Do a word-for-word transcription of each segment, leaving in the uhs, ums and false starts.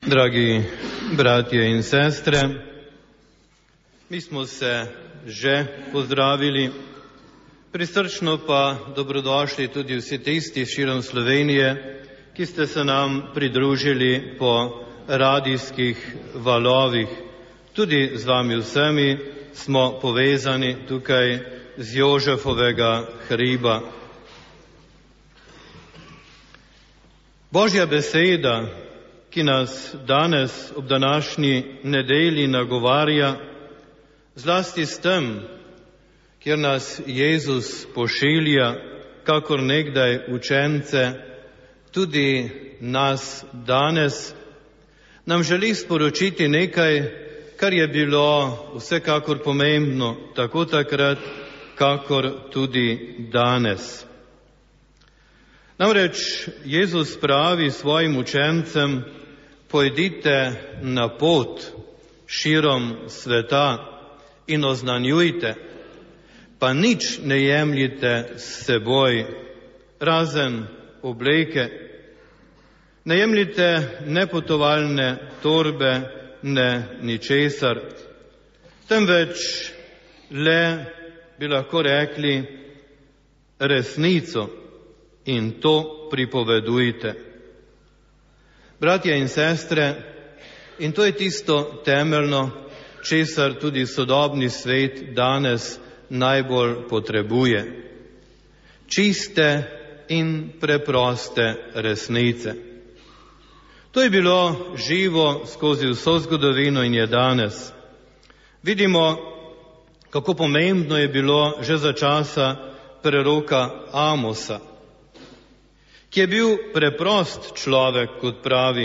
Dragi bratje in sestre, mi smo se že pozdravili, prisrčno pa dobrodošli tudi vsi tisti širom Slovenije, ki ste se nam pridružili po radijskih valovih. Tudi z vami vsemi smo povezani tukaj z Jožefovega hriba. Božja beseda, ki nas danes ob današnji nedelji nagovarja, zlasti s tem, kjer nas Jezus pošilja, kakor nekdaj učence, tudi nas danes, nam želi sporočiti nekaj, kar je bilo vsekakor pomembno, tako takrat, kakor tudi danes. Namreč Jezus pravi svojim učencem: pojdite na pot širom sveta in oznanjujte, pa nič ne jemljite s seboj, razen obleke. Ne jemljite ne potovalne torbe, ne ničesar, temveč le, bi lahko rekli, resnico in to pripovedujte. Bratje in sestre, in to je tisto temeljno, česar tudi sodobni svet danes najbolj potrebuje. Čiste in preproste resnice. To je bilo živo skozi vso zgodovino in je danes. Vidimo, kako pomembno je bilo že za časa preroka Amosa, ki je bil preprost človek, kot pravi,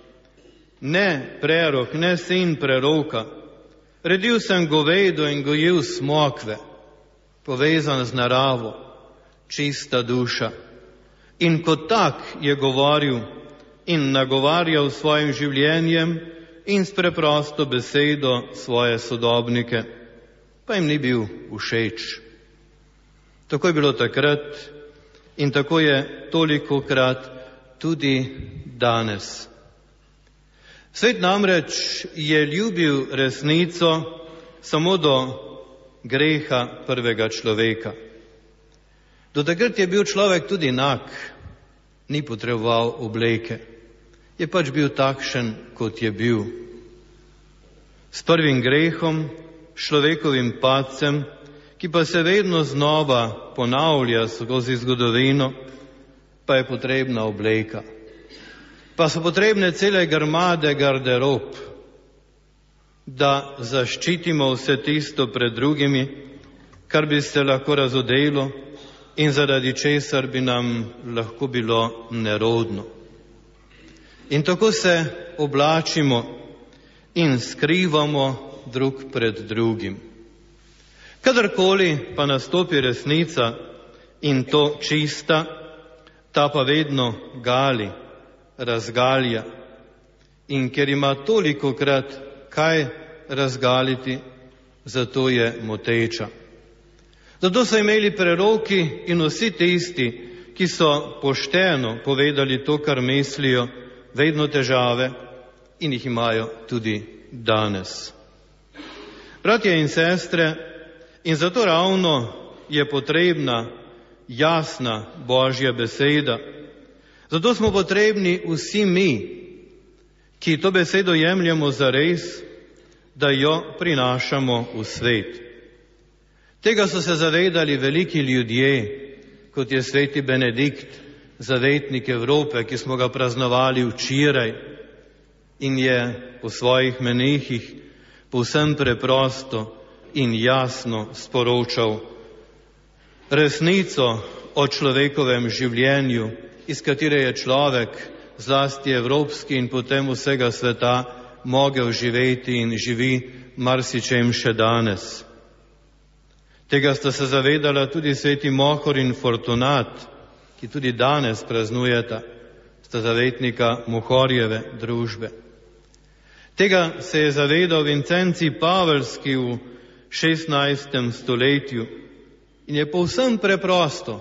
ne prerok, ne sin preroka. Redil sem govedo in gojil smokve, povezan z naravo, čista duša. In kot tak je govoril in nagovarjal svojim življenjem in s preprosto besedo svoje sodobnike, pa jim ni bil všeč. Tako je bilo takrat in tako je tolikokrat tudi danes. Svet namreč je ljubil resnico samo do greha prvega človeka. Do takrat je bil človek tudi nag, ni potreboval obleke, je pač bil takšen, kot je bil. S prvim grehom, človekovim padcem, ki pa se vedno znova ponavlja skozi zgodovino, pa je potrebna obleka. Pa so potrebne cele grmade garderob, da zaščitimo vse tisto pred drugimi, kar bi se lahko razodelo in zaradi česar bi nam lahko bilo nerodno. In tako se oblačimo in skrivamo drug pred drugim. Kadarkoli pa nastopi resnica in to čista, ta pa vedno gali, razgalja. In ker ima tolikokrat kaj razgaliti, zato je moteča. Zato so imeli preroki in vsi tisti, ki so pošteno povedali to, kar mislijo, vedno težave in jih imajo tudi danes. Bratje in sestre, in zato ravno je potrebna jasna Božja beseda. Zato smo potrebni vsi mi, ki to besedo jemljemo zares, da jo prinašamo v svet. Tega so se zavedali veliki ljudje, kot je sveti Benedikt, zavetnik Evrope, ki smo ga praznovali včeraj in je po svojih menihih povsem preprosto in jasno sporočal resnico o človekovem življenju, iz katere je človek, zlasti evropski in potem vsega sveta, mogel živeti in živi marsičem še danes. Tega sta se zavedala tudi sveti Mohor in Fortunat, ki tudi danes praznujeta, sta zavetnika Mohorjeve družbe. Tega se je zavedal Vincencij Pavelski v šestnajstem stoletju in je povsem preprosto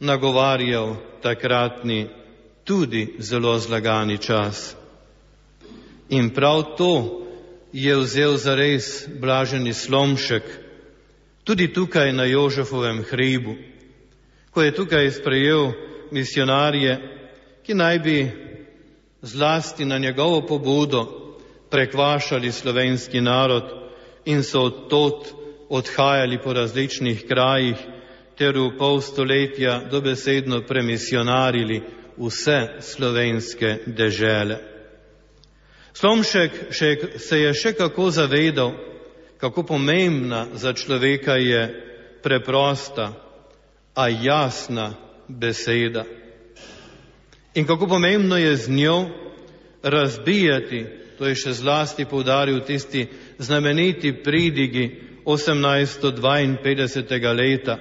nagovarjal takratni tudi zelo zlagani čas. In prav to je vzel zares blaženi Slomšek, tudi tukaj na Jožefovem hribu, ko je tukaj sprejel misionarje, ki naj bi zlasti na njegovo pobudo prekvašali slovenski narod in so odtod odhajali po različnih krajih ter v pol stoletja dobesedno premisionarili vse slovenske dežele. Slomšek še, se je še kako zavedal, kako pomembna za človeka je preprosta, a jasna beseda. In kako pomembno je z njo razbijati, to je še zlasti poudaril tisti znameniti pridigi osemnajststo dvainpetdesetega leta.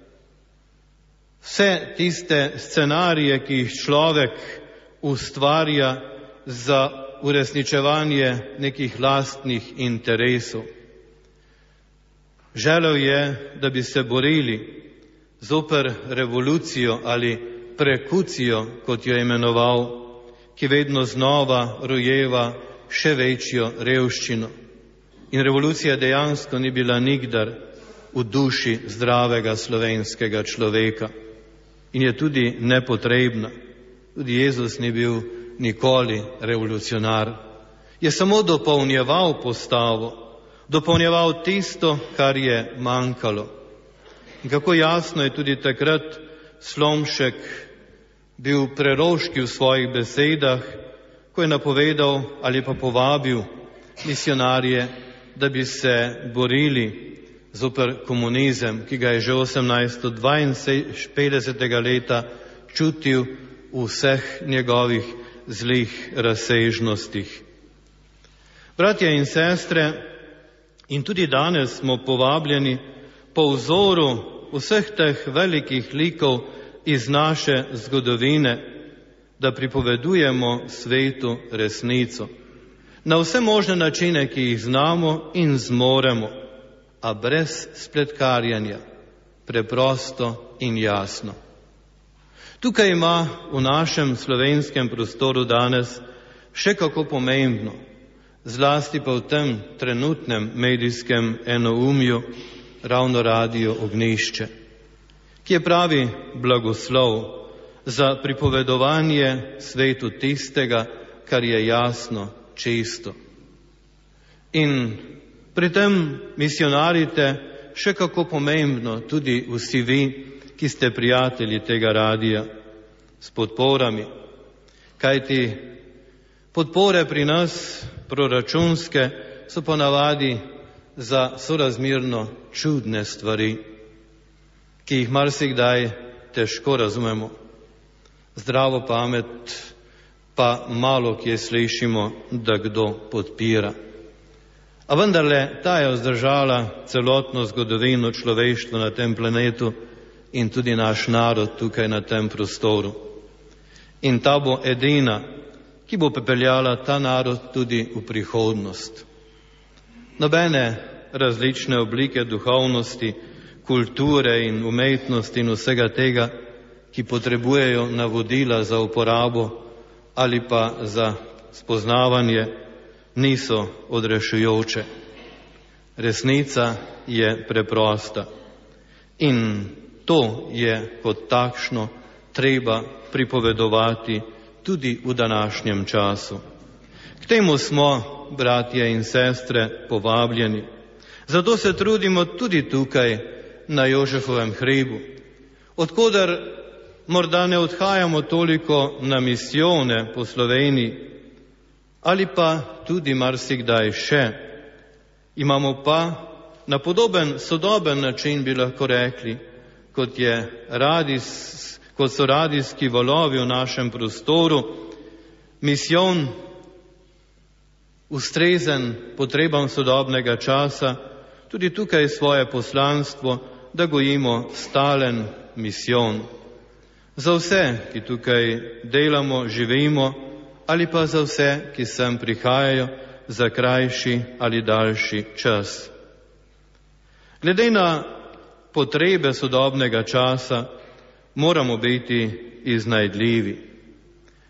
Vse tiste scenarije, ki jih človek ustvarja za uresničevanje nekih lastnih interesov. Želel je, da bi se borili zoper revolucijo ali prekucijo, kot jo je imenoval, ki vedno znova rojeva še večjo revščino. In revolucija dejansko ni bila nikdar v duši zdravega slovenskega človeka. In je tudi nepotrebna. Tudi Jezus ni bil nikoli revolucionar. Je samo dopolnjeval postavo, dopolnjeval tisto, kar je manjkalo. In kako jasno je tudi takrat Slomšek bil preroški v svojih besedah, ko je napovedal ali pa povabil misionarje, da bi se borili zoper komunizem, ki ga je že osemnajststo dvainpetdesetega leta čutil v vseh njegovih zlih razsežnostih. Bratje in sestre, in tudi danes smo povabljeni po vzoru vseh teh velikih likov iz naše zgodovine, da pripovedujemo svetu resnico. Na vse možne načine, ki jih znamo in zmoremo, a brez spletkarjanja, preprosto in jasno. Tukaj ima v našem slovenskem prostoru danes še kako pomembno, zlasti pa v tem trenutnem medijskem enoumju, ravno Radio Ognjišče, ki je pravi blagoslov za pripovedovanje svetu tistega, kar je jasno, čisto. In pri tem misionarite še kako pomembno tudi vsi vi, ki ste prijatelji tega radija, s podporami. Kajti podpore pri nas, proračunske, so ponavadi za sorazmerno čudne stvari, ki jih marsikdaj težko razumemo. Zdravo pamet pa malo kje slišimo, da kdo podpira. A vendarle ta je vzdržala celotno zgodovino človeštva na tem planetu in tudi naš narod tukaj na tem prostoru. In ta bo edina, ki bo pepeljala ta narod tudi v prihodnost. Nobene različne oblike duhovnosti, kulture in umetnosti in vsega tega, ki potrebujejo navodila za uporabo ali pa za spoznavanje, niso odrešujoče. Resnica je preprosta in to je kot takšno treba pripovedovati tudi v današnjem času. K temu smo, bratje in sestre, povabljeni. Zato se trudimo tudi tukaj na Jožefovem hribu, odkoder morda ne odhajamo toliko na misijone po Sloveniji, ali pa tudi marsikdaj še. Imamo pa na podoben, sodoben način, bi lahko rekli, kot, je radis, kot so radijski valovi v našem prostoru, misijon ustrezen potrebam sodobnega časa, tudi tukaj svoje poslanstvo, da gojimo stalen misijon. Za vse, ki tukaj delamo, živimo, ali pa za vse, ki sem prihajajo za krajši ali daljši čas. Glede na potrebe sodobnega časa moramo biti iznajdljivi.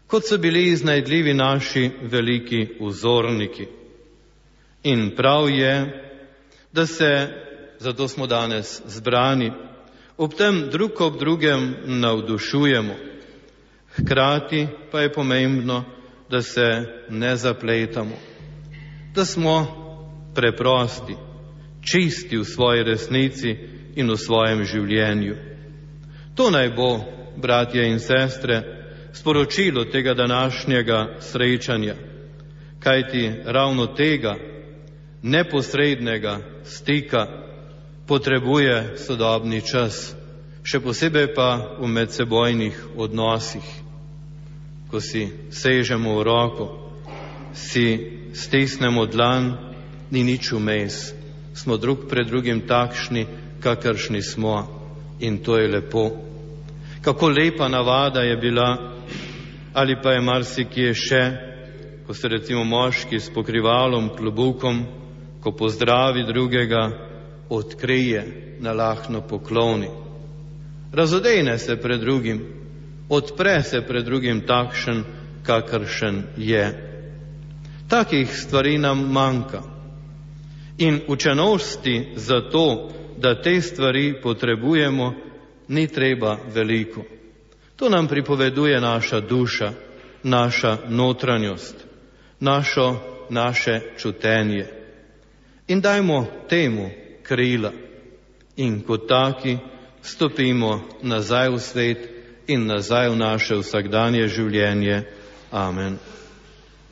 kot so bili iznajdljivi naši veliki vzorniki. In prav je, da se, zato smo danes zbrani, ob tem drug ob drugem navdušujemo. Hkrati pa je pomembno, da se ne zapletamo, da smo preprosti, čisti v svoji resnici in v svojem življenju. To naj bo, bratje in sestre, sporočilo tega današnjega srečanja, kajti ravno tega neposrednega stika potrebuje sodobni čas, še posebej pa v medsebojnih odnosih. Ko si sežemo v roko, si stisnemo dlan, ni nič vmes. Smo drug pred drugim takšni, kakršni smo, in to je lepo. Kako lepa navada je bila, ali pa je marsikje še, ko se recimo moški s pokrivalom, klobukom, ko pozdravi drugega, odkrije, nalahno pokloni. Razodejne se pred drugim, odpre se pred drugim takšen, kakršen je. Takih stvari nam manjka. In učenosti za to, da te stvari potrebujemo, ni treba veliko. To nam pripoveduje naša duša, naša notranjost, našo, naše čutenje. In dajmo temu krila in kot taki stopimo nazaj v svet in nazaj v naše vsakdanje življenje. Amen.